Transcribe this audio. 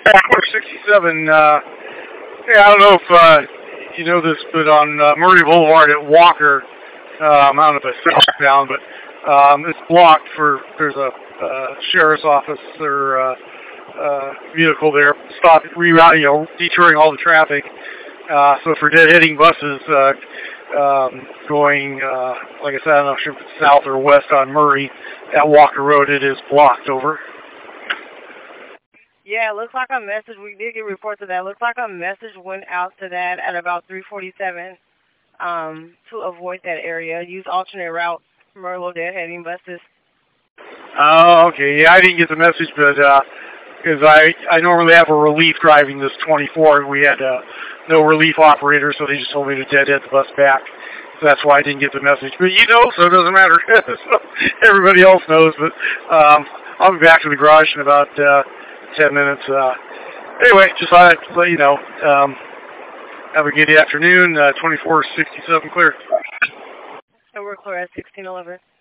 67. Yeah, I don't know if you know this, but on Murray Boulevard at Walker, I don't know if it's southbound, but it's blocked for, there's a sheriff's office or vehicle there, rerouting, detouring all the traffic. So for dead-heading buses going, like I said, I'm not sure if it's south or west on Murray at Walker Road, it is blocked. Over. Yeah, it looks like a message, we did get reports of that. It looks like a message went out to that at about 3:47 to avoid that area. Use alternate routes, Merlo dead-heading buses. Oh, okay. Yeah, I didn't get the message, but because I normally have a relief driving this 24, and we had no relief operator, so they just told me to deadhead the bus back. So that's why I didn't get the message. But so it doesn't matter. So everybody else knows, but I'll be back to the garage in about 10 minutes. Anyway, just thought I'd let you know. Have a good afternoon. 2467 clear. So we're clear at 1611.